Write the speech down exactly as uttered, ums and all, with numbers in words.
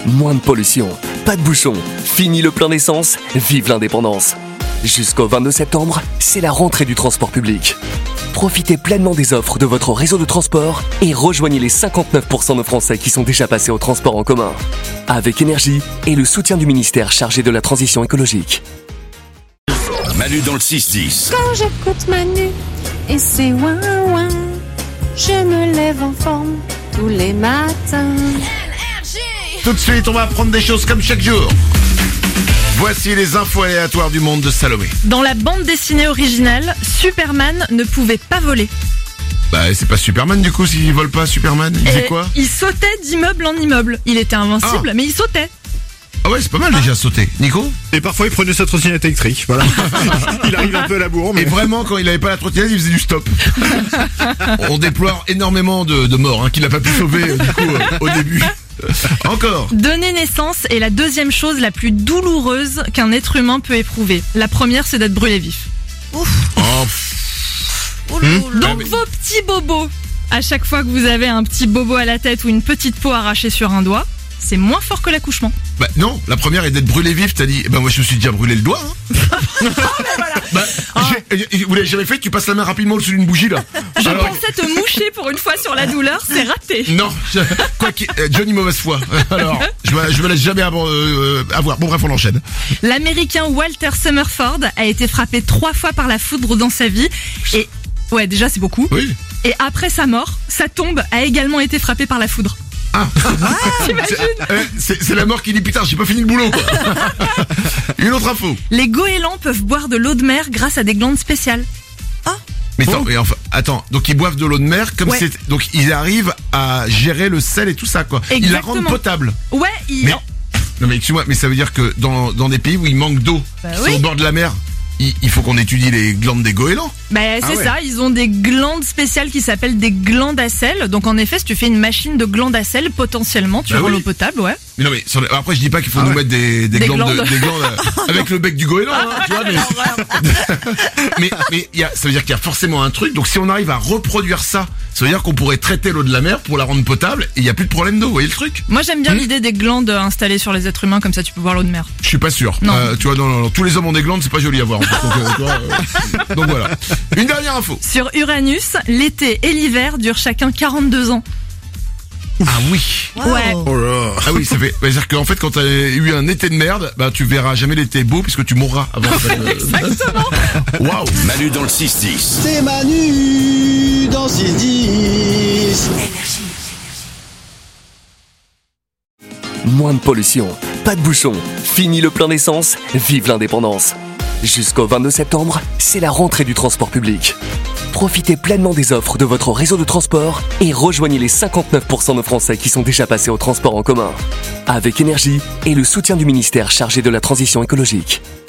Moins de pollution, pas de bouchons, fini le plein d'essence, vive l'indépendance. Jusqu'au vingt-deux septembre, c'est la rentrée du transport public. Profitez pleinement des offres de votre réseau de transport et rejoignez les cinquante-neuf pour cent de Français qui sont déjà passés au transport en commun. Avec énergie et le soutien du ministère chargé de la transition écologique. Manu dans le six dix. Quand j'écoute Manu et c'est ouin ouin, je me lève en forme tous les matins. Tout de suite, on va apprendre des choses comme chaque jour. Voici les infos aléatoires du monde de Salomé. Dans la bande dessinée originale, Superman ne pouvait pas voler. Bah, c'est pas Superman du coup, s'il vole pas Superman, il fait Et quoi? il sautait d'immeuble en immeuble. Il était invincible, Ah. mais il sautait. Ah ouais, c'est pas mal déjà sauter. Nico? Et parfois il prenait sa trottinette électrique, voilà. Il arrive un peu à la bourre, mais... Et vraiment, quand il avait pas la trottinette, il faisait du stop. On déplore énormément de, de morts hein, qu'il a pas pu sauver euh, du coup euh, au début. Encore. Donner naissance est la deuxième chose la plus douloureuse qu'un être humain peut éprouver. La première, c'est d'être brûlé vif. Oh, pff, Donc vos petits bobos, à chaque fois que vous avez un petit bobo à la tête ou une petite peau arrachée sur un doigt, c'est moins fort que l'accouchement. bah non, la première est d'être brûlé vif, t'as dit. Bah moi je me suis déjà brûlé le doigt. Hein. Bah, j'ai- j'ai- vous l'avez jamais fait? Tu passes la main rapidement au-dessus d'une bougie là. Je Alors- pensais te moucher pour une fois sur la douleur, c'est raté. Non, je- quoi qu'il, euh, Johnny mauvaise foi. Alors, je me, je me laisse jamais avoir, euh, avoir. Bon bref, on enchaîne. L'américain Walter Summerford a été frappé trois fois par la foudre dans sa vie. Et ouais, déjà c'est beaucoup. Oui. Et après sa mort, sa tombe a également été frappée par la foudre. Ah, T'imagines? c'est, euh, c'est, c'est la mort qui dit putain, j'ai pas fini le boulot quoi. Une autre info. Les goélands peuvent boire de l'eau de mer grâce à des glandes spéciales. Mais attends, mais enfin, attends, donc ils boivent de l'eau de mer comme Ouais. c'est, donc ils arrivent à gérer le sel et tout ça quoi. Ils la rendent Exactement. potable. Ouais, il... Mais non mais excuse-moi, mais ça veut dire que dans dans des pays où il manque d'eau, Bah qui oui. sont au bord de la mer, il, il faut qu'on étudie les glandes des goélands. Bah, c'est Ah ouais. ça, ils ont des glandes spéciales qui s'appellent des glandes à sel. Donc en effet, si tu fais une machine de glandes à sel, potentiellement tu Bah rends oui. l'eau potable, ouais. Mais non mais sur les- après je dis pas qu'il faut nous ouais. mettre des, des, Des glandes, de- glandes. des glandes euh, avec le bec du goéland, hein, tu vois, mais mais mais il y a, ça veut dire qu'il y a forcément un truc. Donc si on arrive à reproduire ça, ça veut dire qu'on pourrait traiter l'eau de la mer pour la rendre potable et il y a plus de problème d'eau. Vous voyez le truc? Moi j'aime bien Hmm. l'idée des glandes installées sur les êtres humains, comme ça tu peux boire l'eau de mer. Je suis pas sûr. Non. Euh, tu vois, non, non, non, tous les hommes ont des glandes, c'est pas joli à voir. En fait. Donc, euh, tu vois, euh, donc voilà. Une dernière info. Sur Uranus, l'été et l'hiver durent chacun quarante-deux ans. Ah oui. Ouais. Oh là. Ah oui, ça fait. C'est-à-dire qu'en fait, quand t'as eu un été de merde, bah tu verras jamais l'été beau puisque tu mourras avant. En fait, euh. Exactement. Waouh. Manu dans le six dix. C'est Manu dans six dix. Moins de pollution, pas de bouchons, fini le plein d'essence, vive l'indépendance. Jusqu'au vingt-deux septembre, c'est la rentrée du transport public. Profitez pleinement des offres de votre réseau de transport et rejoignez les cinquante-neuf pour cent de Français qui sont déjà passés au transport en commun. Avec énergie et le soutien du ministère chargé de la transition écologique.